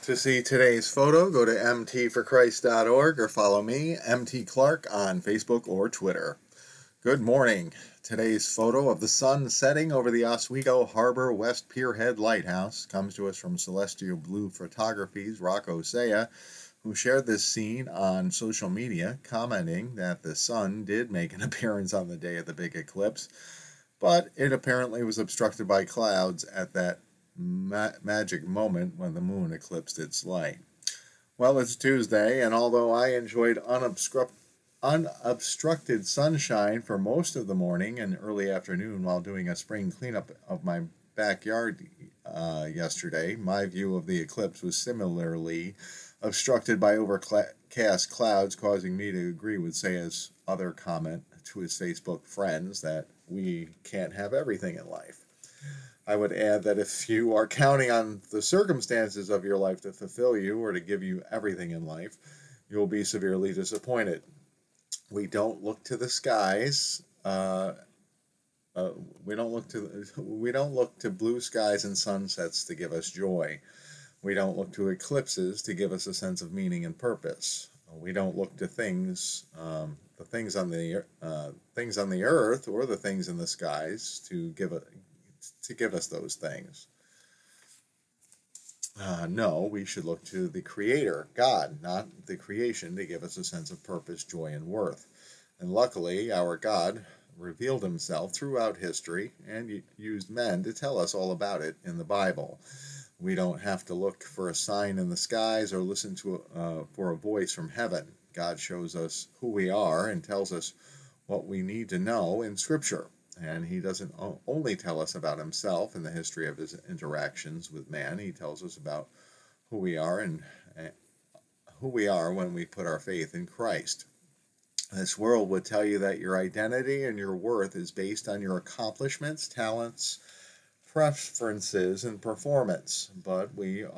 To see today's photo, go to mtforchrist.org or follow me, MT Clark, on Facebook or Twitter. Good morning. Today's photo of the sun setting over the Oswego Harbor West Pierhead Lighthouse comes to us from Celestial Blue Photography's Rocco Saya, who shared this scene on social media, commenting that the sun did make an appearance on the day of the big eclipse, but it apparently was obstructed by clouds at that magic moment when the moon eclipsed its light. Well, it's Tuesday, and although I enjoyed unobstructed sunshine for most of the morning and early afternoon while doing a spring cleanup of my backyard yesterday, my view of the eclipse was similarly obstructed by overcast clouds, causing me to agree with Saya's other comment to his Facebook friends that we can't have everything in life. I would add that if you are counting on the circumstances of your life to fulfill you or to give you everything in life, you will be severely disappointed. We don't look to the skies. We don't look to blue skies and sunsets to give us joy. We don't look to eclipses to give us a sense of meaning and purpose. We don't look to things, the things on the earth or the things in the skies to give us those things. No, we should look to the Creator, God, not the creation, to give us a sense of purpose, joy, and worth. And luckily, our God revealed himself throughout history and used men to tell us all about it in the Bible. We don't have to look for a sign in the skies or listen for a voice from heaven. God shows us who we are and tells us what we need to know in Scripture. And he doesn't only tell us about himself and the history of his interactions with man. He tells us about who we are and who we are when we put our faith in Christ. This world would tell you that your identity and your worth is based on your accomplishments, talents, preferences, and performance. But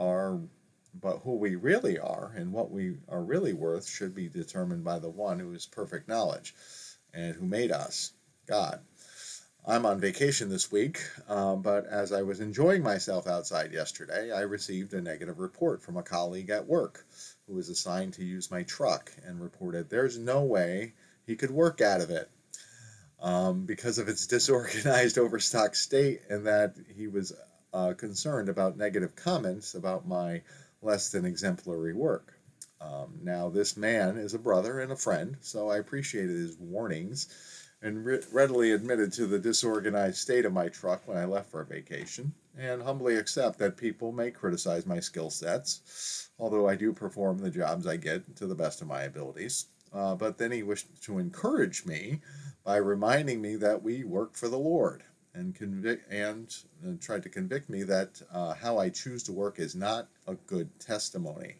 who we really are and what we are really worth should be determined by the one who is perfect knowledge and who made us, God. I'm on vacation this week, but as I was enjoying myself outside yesterday, I received a negative report from a colleague at work who was assigned to use my truck and reported there's no way he could work out of it because of its disorganized, overstocked state, and that he was concerned about negative comments about my less than exemplary work. Now, this man is a brother and a friend, so I appreciated his warnings and readily admitted to the disorganized state of my truck when I left for vacation, and humbly accept that people may criticize my skill sets, although I do perform the jobs I get to the best of my abilities. But then he wished to encourage me by reminding me that we work for the Lord, and tried to convict me that how I choose to work is not a good testimony.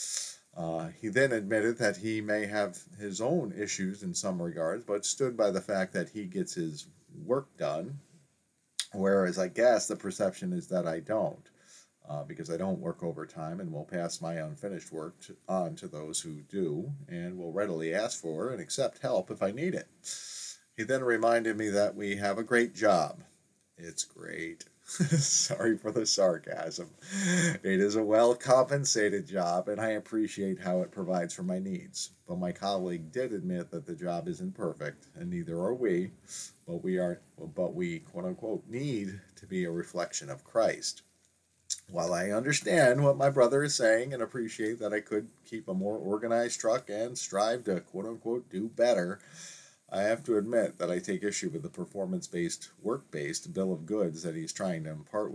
He then admitted that he may have his own issues in some regards, but stood by the fact that he gets his work done, whereas I guess the perception is that I don't, because I don't work overtime and will pass my unfinished work on to those who do, and will readily ask for and accept help if I need it. He then reminded me that we have a great job. It's great. Sorry for the sarcasm. It is a well-compensated job, and I appreciate how it provides for my needs. But my colleague did admit that the job isn't perfect, and neither are we. But we quote-unquote need to be a reflection of Christ. While I understand what my brother is saying and appreciate that I could keep a more organized truck and strive to quote-unquote do better, I have to admit that I take issue with the performance-based, work-based bill of goods that he's trying to impart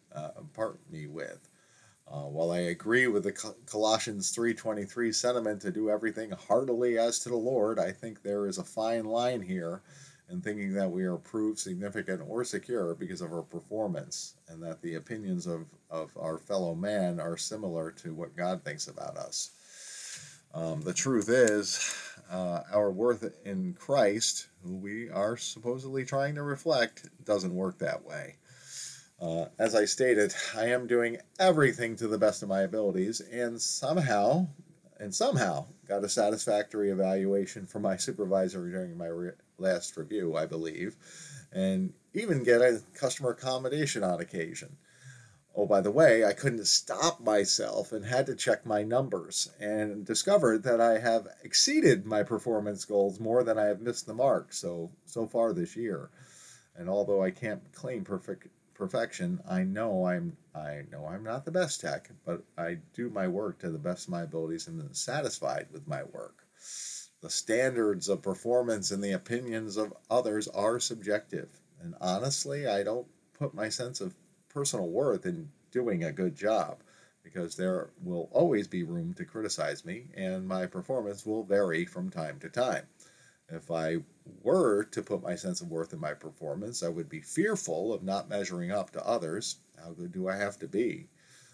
me with. While I agree with the Colossians 3:23 sentiment to do everything heartily as to the Lord, I think there is a fine line here in thinking that we are proved significant or secure because of our performance, and that the opinions of our fellow man are similar to what God thinks about us. The truth is, our worth in Christ, who we are supposedly trying to reflect, doesn't work that way. As I stated, I am doing everything to the best of my abilities, and somehow got a satisfactory evaluation from my supervisor during my last review, I believe, and even get a customer accommodation on occasion. Oh, by the way, I couldn't stop myself and had to check my numbers and discovered that I have exceeded my performance goals more than I have missed the mark so far this year. And although I can't claim perfection, I know I'm not the best tech, but I do my work to the best of my abilities and am satisfied with my work. The standards of performance and the opinions of others are subjective. And honestly, I don't put my sense of personal worth in doing a good job because there will always be room to criticize me, and my performance will vary from time to time. If I were to put my sense of worth in my performance, I would be fearful of not measuring up to others. How good do I have to be?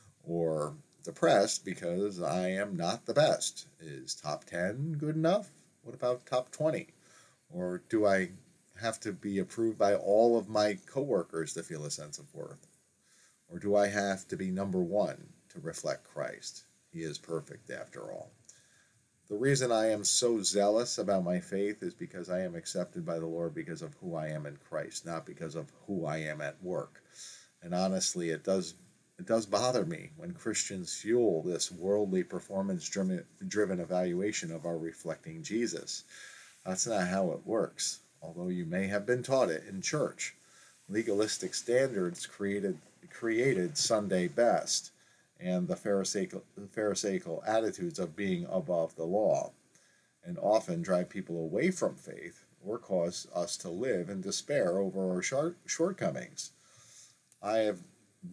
Or depressed because I am not the best. Is top 10 good enough? What about top 20? Or do I have to be approved by all of my coworkers to feel a sense of worth? Or do I have to be number one to reflect Christ? He is perfect after all. The reason I am so zealous about my faith is because I am accepted by the Lord because of who I am in Christ, not because of who I am at work. And honestly, it does bother me when Christians fuel this worldly performance driven evaluation of our reflecting Jesus. That's not how it works, although you may have been taught it in church. Legalistic standards created Sunday best and the Pharisaical attitudes of being above the law, and often drive people away from faith or cause us to live in despair over our shortcomings. I have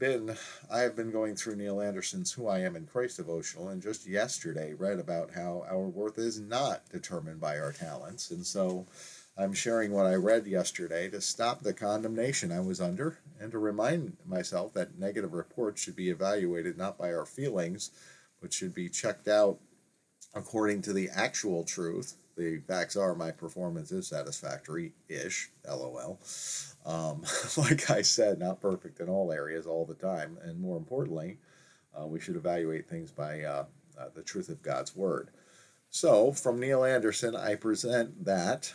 I have been going through Neil Anderson's Who I Am in Christ devotional, and just yesterday read about how our worth is not determined by our talents. And so I'm sharing what I read yesterday to stop the condemnation I was under and to remind myself that negative reports should be evaluated not by our feelings, but should be checked out according to the actual truth. The facts are my performance is satisfactory-ish, LOL. Like I said, not perfect in all areas all the time. And more importantly, we should evaluate things by the truth of God's Word. So, from Neil Anderson, I present that,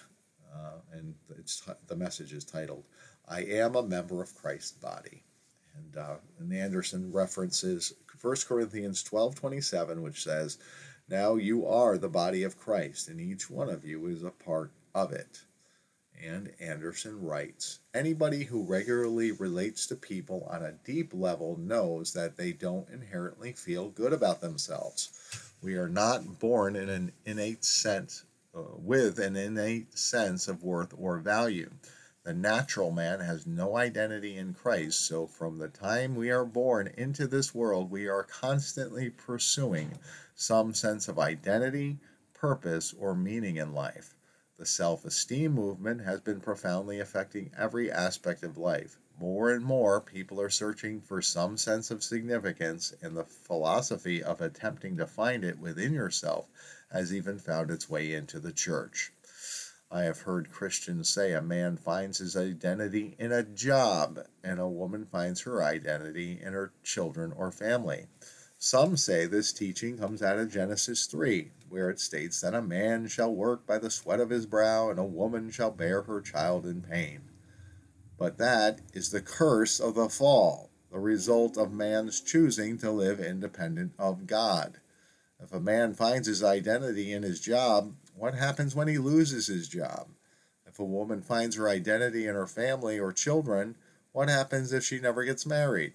the message is titled, I Am a Member of Christ's Body. And Anderson references 1 Corinthians 12:27, which says, now you are the body of Christ, and each one of you is a part of it. And Anderson writes, anybody who regularly relates to people on a deep level knows that they don't inherently feel good about themselves. We are not born in an innate sense, with an innate sense of worth or value. The natural man has no identity in Christ, so from the time we are born into this world, we are constantly pursuing some sense of identity, purpose, or meaning in life. The self-esteem movement has been profoundly affecting every aspect of life. More and more, people are searching for some sense of significance, and the philosophy of attempting to find it within yourself has even found its way into the church. I have heard Christians say a man finds his identity in a job, and a woman finds her identity in her children or family. Some say this teaching comes out of Genesis 3, where it states that a man shall work by the sweat of his brow, and a woman shall bear her child in pain. But that is the curse of the fall, the result of man's choosing to live independent of God. If a man finds his identity in his job, what happens when he loses his job? If a woman finds her identity in her family or children, what happens if she never gets married?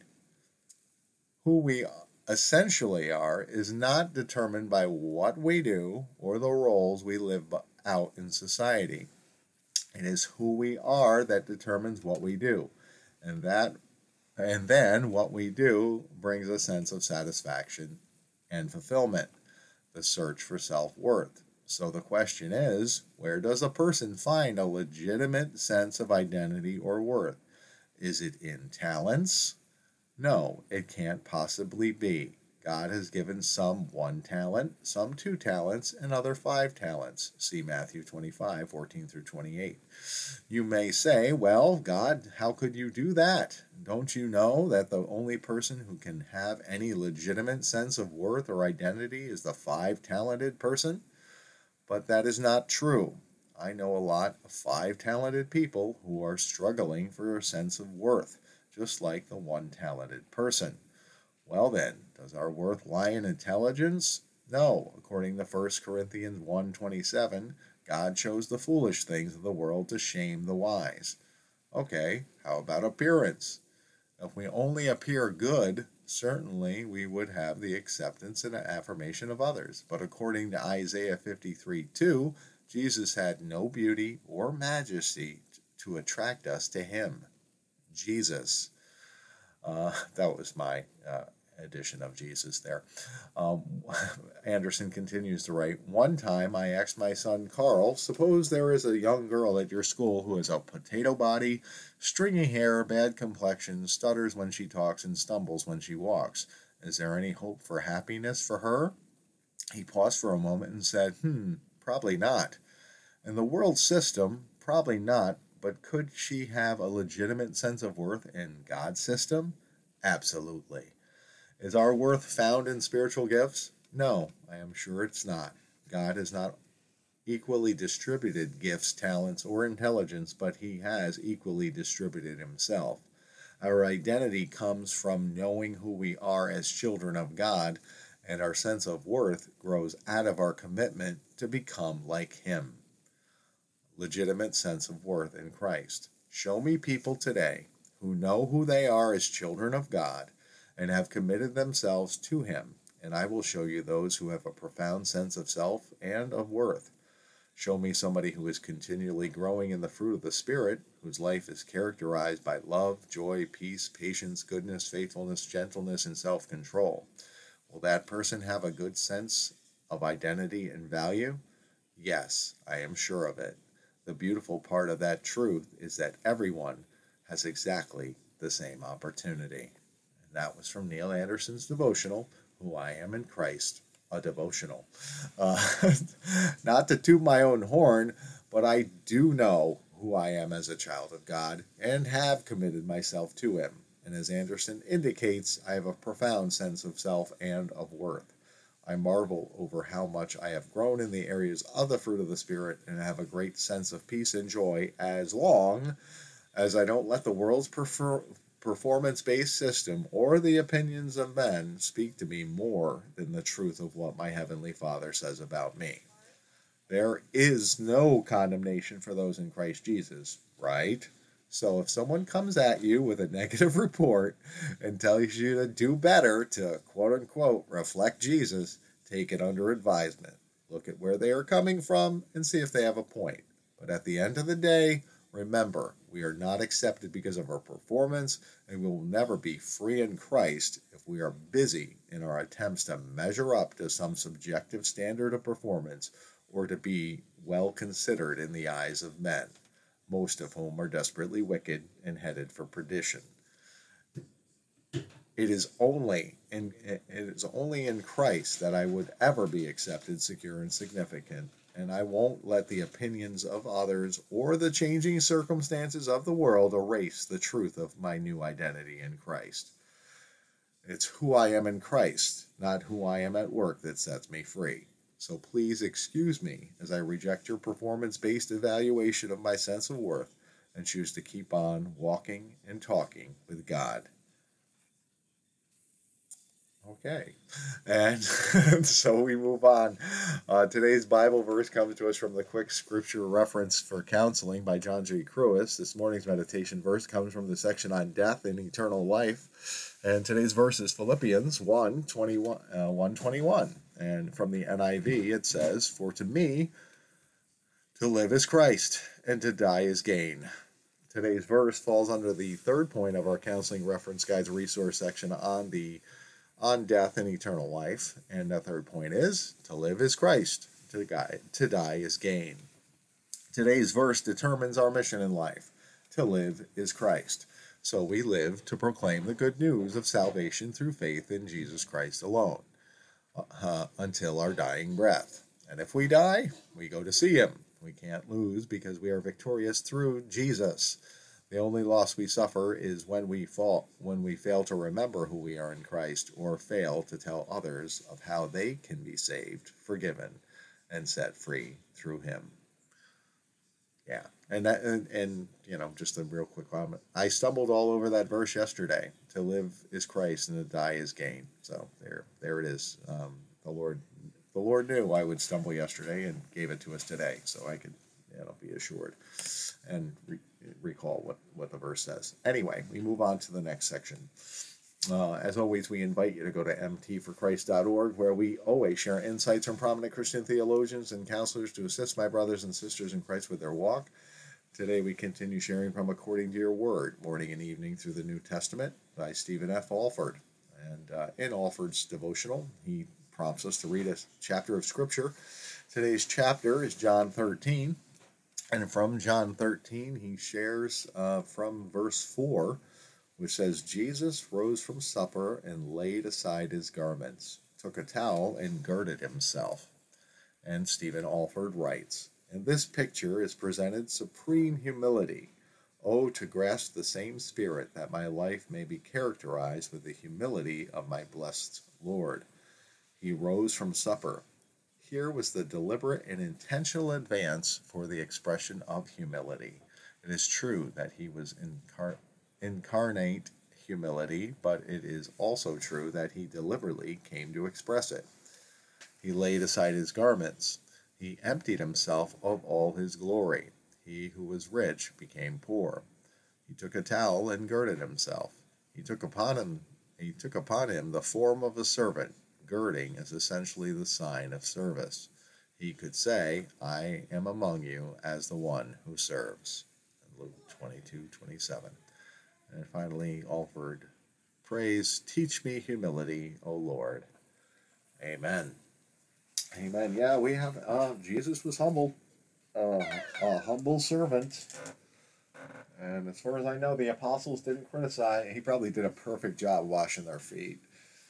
Who we essentially are is not determined by what we do or the roles we live out in society. It is who we are that determines what we do. And then what we do brings a sense of satisfaction and fulfillment, the search for self-worth. So the question is, where does a person find a legitimate sense of identity or worth? Is it in talents? No, it can't possibly be. God has given some 1 talent, some 2 talents, and other 5 talents. See Matthew 25:14-28. You may say, well, God, how could you do that? Don't you know that the only person who can have any legitimate sense of worth or identity is the 5-talented person? But that is not true. I know a lot of 5-talented people who are struggling for a sense of worth, just like the 1-talented person. Well then, does our worth lie in intelligence? No. According to 1 Corinthians 1:27, God chose the foolish things of the world to shame the wise. Okay, how about appearance? If we only appear good, certainly we would have the acceptance and affirmation of others. But according to Isaiah 53:2, Jesus had no beauty or majesty to attract us to him. Jesus. That was my edition of Jesus there. Um, Anderson continues to write, one time I asked my son Carl, suppose there is a young girl at your school who has a potato body, stringy hair, bad complexion, stutters when she talks, and stumbles when she walks. Is there any hope for happiness for her? He paused for a moment and said, probably not. In the world system, probably not, but could she have a legitimate sense of worth in God's system? Absolutely. Is our worth found in spiritual gifts? No, I am sure it's not. God has not equally distributed gifts, talents, or intelligence, but he has equally distributed himself. Our identity comes from knowing who we are as children of God, and our sense of worth grows out of our commitment to become like him. Legitimate sense of worth in Christ. Show me people today who know who they are as children of God and have committed themselves to him, and I will show you those who have a profound sense of self and of worth. Show me somebody who is continually growing in the fruit of the Spirit, whose life is characterized by love, joy, peace, patience, goodness, faithfulness, gentleness, and self-control. Will that person have a good sense of identity and value? Yes, I am sure of it. The beautiful part of that truth is that everyone has exactly the same opportunity. And that was from Neil Anderson's devotional, Who I Am in Christ, a devotional. Uh, Not to toot my own horn, but I do know who I am as a child of God and have committed myself to him. And as Anderson indicates, I have a profound sense of self and of worth. I marvel over how much I have grown in the areas of the fruit of the Spirit and have a great sense of peace and joy as long as I don't let the world's performance-based system or the opinions of men speak to me more than the truth of what my Heavenly Father says about me. There is no condemnation for those in Christ Jesus, right? So if someone comes at you with a negative report and tells you to do better to quote unquote reflect Jesus, take it under advisement. Look at where they are coming from and see if they have a point. But at the end of the day, remember, we are not accepted because of our performance, and we will never be free in Christ if we are busy in our attempts to measure up to some subjective standard of performance or to be well considered in the eyes of men, most of whom are desperately wicked and headed for perdition. It is only in Christ that I would ever be accepted, secure, and significant, and I won't let the opinions of others or the changing circumstances of the world erase the truth of my new identity in Christ. It's who I am in Christ, not who I am at work, that sets me free. So please excuse me as I reject your performance-based evaluation of my sense of worth and choose to keep on walking and talking with God. Okay, and so we move on. Today's Bible verse comes to us from the Quick Scripture Reference for Counseling by John G. Cruis. This morning's meditation verse comes from the section on death and eternal life. And today's verse is Philippians 1:21. And from the NIV it says, For to me, to live is Christ, and to die is gain. Today's verse falls under the third point of our Counseling Reference Guide's resource section on death and eternal life. And the third point is, to live is Christ, to die is gain. Today's verse determines our mission in life. To live is Christ. So we live to proclaim the good news of salvation through faith in Jesus Christ alone, until our dying breath. And if we die, we go to see him. We can't lose because we are victorious through Jesus. The only loss we suffer is when we fail to remember who we are in Christ, or fail to tell others of how they can be saved, forgiven, and set free through him. Yeah, and just a real quick comment. I stumbled all over that verse yesterday. To live is Christ, and to die is gain. So there it is. The Lord knew I would stumble yesterday and gave it to us today, so I could, be assured and recall what the verse says. Anyway, we move on to the next section. As always, we invite you to go to mtforchrist.org, where we always share insights from prominent Christian theologians and counselors to assist my brothers and sisters in Christ with their walk. Today, we continue sharing from According to Your Word, morning and evening through the New Testament by Stephen F. Alford. And in Alford's devotional, he prompts us to read a chapter of Scripture. Today's chapter is John 13. And from John 13, he shares from verse 4, which says, Jesus rose from supper and laid aside his garments, took a towel and girded himself. And Stephen Alford writes, in this picture is presented supreme humility. Oh, to grasp the same spirit, that my life may be characterized with the humility of my blessed Lord. He rose from supper. Here was the deliberate and intentional advance for the expression of humility. It is true that he was incarnate humility, but it is also true that he deliberately came to express it. He laid aside his garments. He emptied himself of all his glory. He who was rich became poor. He took a towel and girded himself. He took upon him the form of a servant. Girding is essentially the sign of service. He could say, I am among you as the one who serves. Luke 22:27. And finally, Alford prays, teach me humility, O Lord. Amen. Amen. Yeah, we have, Jesus was humble, a humble servant. And as far as I know, the apostles didn't criticize. He probably did a perfect job washing their feet.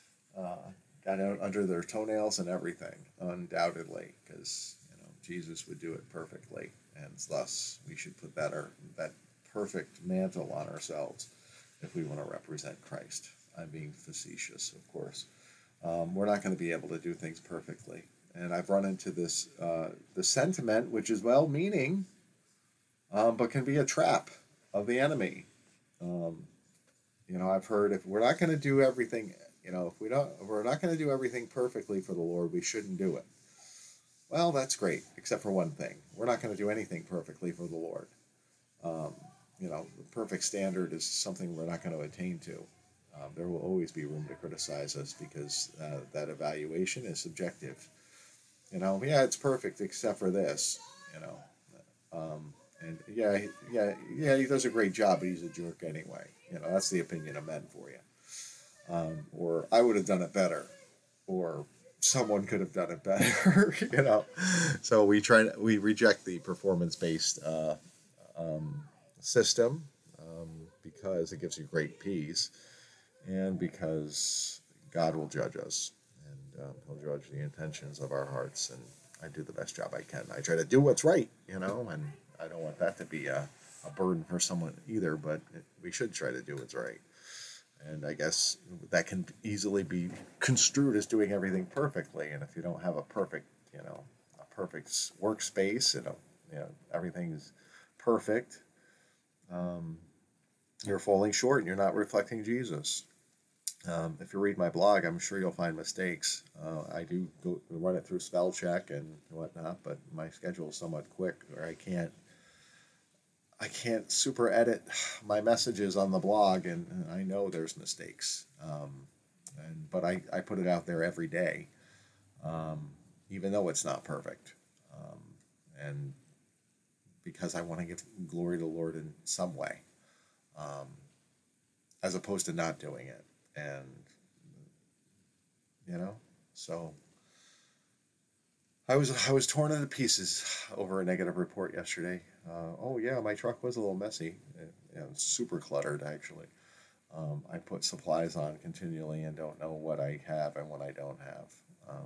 Got out under their toenails and everything, undoubtedly, because Jesus would do it perfectly, and thus we should put that perfect mantle on ourselves if we want to represent Christ. I'm being facetious, of course. We're not going to be able to do things perfectly, and I've run into this the sentiment, which is well-meaning, but can be a trap of the enemy. I've heard if we're not going to do everything. If we're not going to do everything perfectly for the Lord, we shouldn't do it. Well, that's great, except for one thing. We're not going to do anything perfectly for the Lord. The perfect standard is something we're not going to attain to. There will always be room to criticize us because that evaluation is subjective. It's perfect except for this. And he does a great job, but he's a jerk anyway. That's the opinion of men for you. Or I would have done it better, or someone could have done it better, So we reject the performance-based system because it gives you great peace, and because God will judge us, and He'll judge the intentions of our hearts. And I do the best job I can. I try to do what's right, and I don't want that to be a burden for someone either. But we should try to do what's right. And I guess that can easily be construed as doing everything perfectly. And if you don't have a perfect workspace, everything's perfect, you're falling short and you're not reflecting Jesus. If you read my blog, I'm sure you'll find mistakes. I do go run it through spell check and whatnot, but my schedule is somewhat quick, or I can't super edit my messages on the blog, and I know there's mistakes. But I put it out there every day, even though it's not perfect. And because I want to give glory to the Lord in some way, as opposed to not doing it. And, so I was torn into pieces over a negative report yesterday. My truck was a little messy. It's super cluttered, actually. I put supplies on continually and don't know what I have and what I don't have.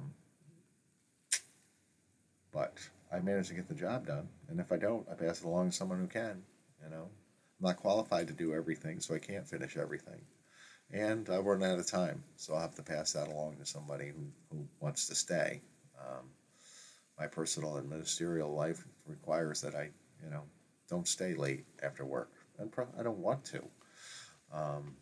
But I managed to get the job done. And if I don't, I pass it along to someone who can. I'm not qualified to do everything, so I can't finish everything. And I run out of time, so I'll have to pass that along to somebody who wants to stay. My personal and ministerial life requires that I, don't stay late after work. I don't want to. Um,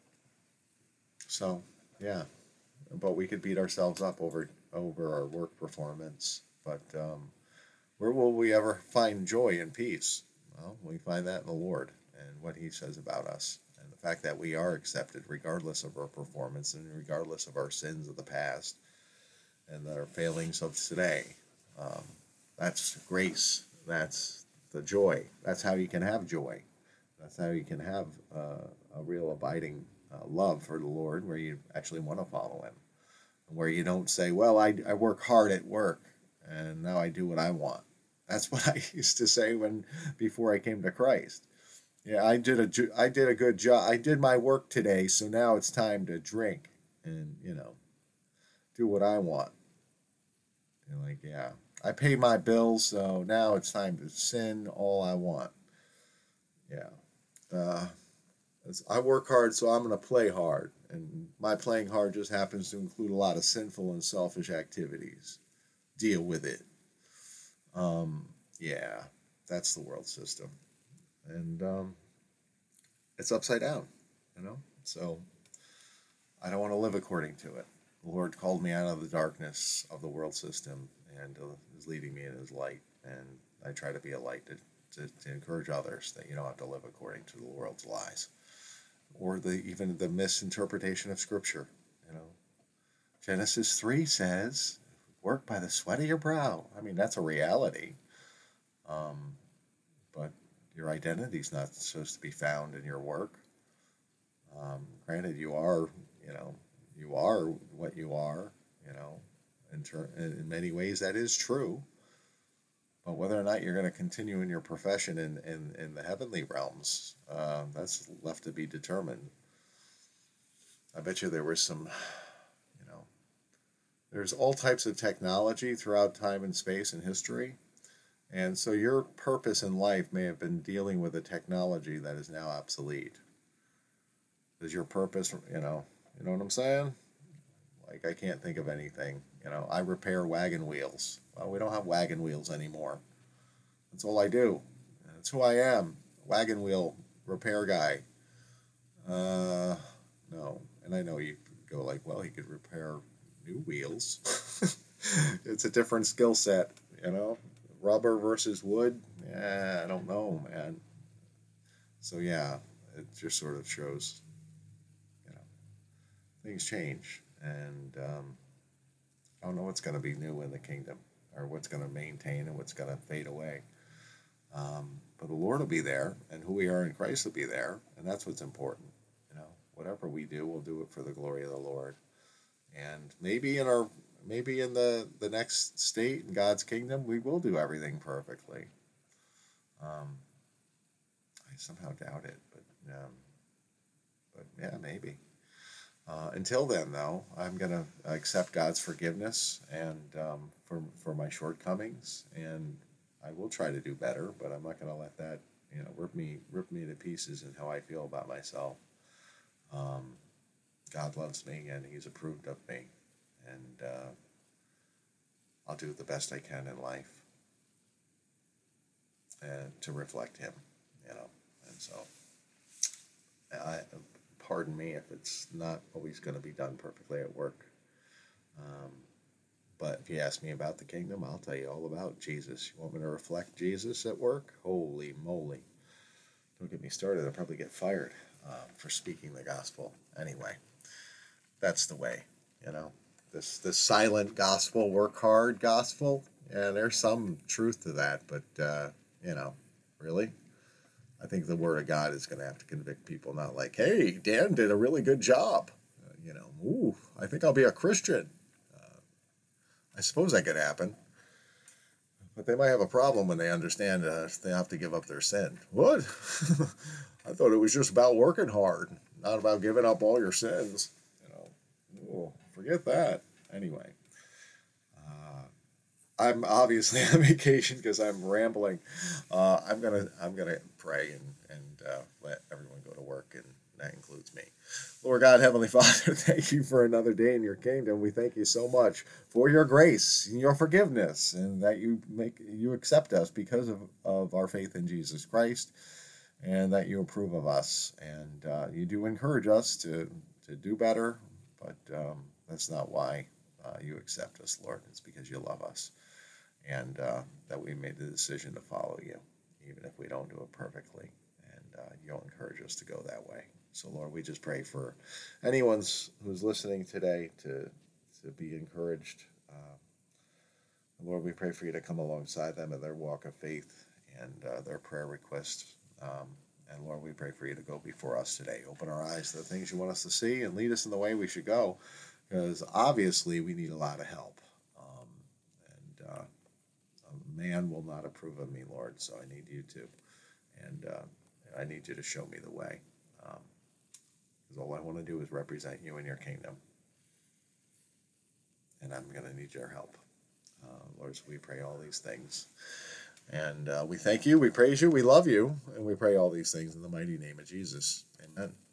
so yeah, but we could beat ourselves up over our work performance. But where will we ever find joy and peace? Well, we find that in the Lord and what He says about us, and the fact that we are accepted regardless of our performance and regardless of our sins of the past and our failings of today. Um, that's grace. That's the joy. That's how you can have joy. That's how you can have a real abiding love for the Lord, where you actually want to follow Him, where you don't say, "Well, I work hard at work, and now I do what I want." That's what I used to say before I came to Christ. Yeah, I did a good job. I did my work today, so now it's time to drink and do what I want. And like, yeah, I pay my bills, so now it's time to sin all I want. Yeah. Uh, I work hard, so I'm going to play hard. And my playing hard just happens to include a lot of sinful and selfish activities. Deal with it. Um, yeah, that's the world system. And it's upside down, So I don't want to live according to it. The Lord called me out of the darkness of the world system and is leading me in His light. And I try to be a light to encourage others that you don't have to live according to the world's lies or even the misinterpretation of Scripture. Genesis 3 says, "Work by the sweat of your brow." I mean, that's a reality. But your identity is not supposed to be found in your work. Granted, you are what you are. In many ways that is true. But whether or not you're going to continue in your profession in the heavenly realms, that's left to be determined. I bet you there was there's all types of technology throughout time and space and history. And so your purpose in life may have been dealing with a technology that is now obsolete. Is your purpose, you know what I'm saying? Like, I can't think of anything. I repair wagon wheels. Well, we don't have wagon wheels anymore. That's all I do. That's who I am. Wagon wheel repair guy. No. And I know you go like, well, he could repair new wheels. It's a different skill set, Rubber versus wood. Yeah, I don't know, man. So yeah, it just sort of shows, things change, and I don't know what's going to be new in the kingdom, or what's going to maintain and what's going to fade away. But the Lord will be there, and who we are in Christ will be there, and that's what's important. Whatever we do, we'll do it for the glory of the Lord. And maybe in the next state in God's kingdom, we will do everything perfectly. I somehow doubt it, but yeah, maybe. Until then, though, I'm going to accept God's forgiveness and for my shortcomings, and I will try to do better. But I'm not going to let that rip me to pieces in how I feel about myself. God loves me, and He's approved of me, and I'll do the best I can in life and to reflect Him, And so, pardon me if it's not always going to be done perfectly at work. But if you ask me about the kingdom, I'll tell you all about Jesus. You want me to reflect Jesus at work? Holy moly. Don't get me started. I'll probably get fired for speaking the gospel. Anyway, that's the way, This silent gospel, work hard gospel. Yeah, there's some truth to that, but, really? I think the Word of God is going to have to convict people, not like, hey, Dan did a really good job. I think I'll be a Christian. I suppose that could happen. But they might have a problem when they understand they have to give up their sin. What? I thought it was just about working hard, not about giving up all your sins. Forget that. Anyway, I'm obviously on vacation because I'm rambling. I'm gonna pray and let everyone go to work and that includes me. Lord God, Heavenly Father, thank you for another day in your kingdom. We thank you so much for your grace and your forgiveness, and that you accept us because of our faith in Jesus Christ, and that you approve of us. And you do encourage us to do better, but that's not why you accept us, Lord. It's because you love us, and that we made the decision to follow you, even if we don't do it perfectly. And you'll encourage us to go that way. So, Lord, we just pray for anyone who's listening today to be encouraged. Lord, we pray for you to come alongside them in their walk of faith and their prayer requests. And Lord, we pray for you to go before us today. Open our eyes to the things you want us to see and lead us in the way we should go, because obviously we need a lot of help. And a man will not approve of me, Lord, so I need you to. And I need you to show me the way. Because all I want to do is represent you in your kingdom. And I'm going to need your help. Lord, so we pray all these things. And we thank you, we praise you, we love you, and we pray all these things in the mighty name of Jesus. Amen.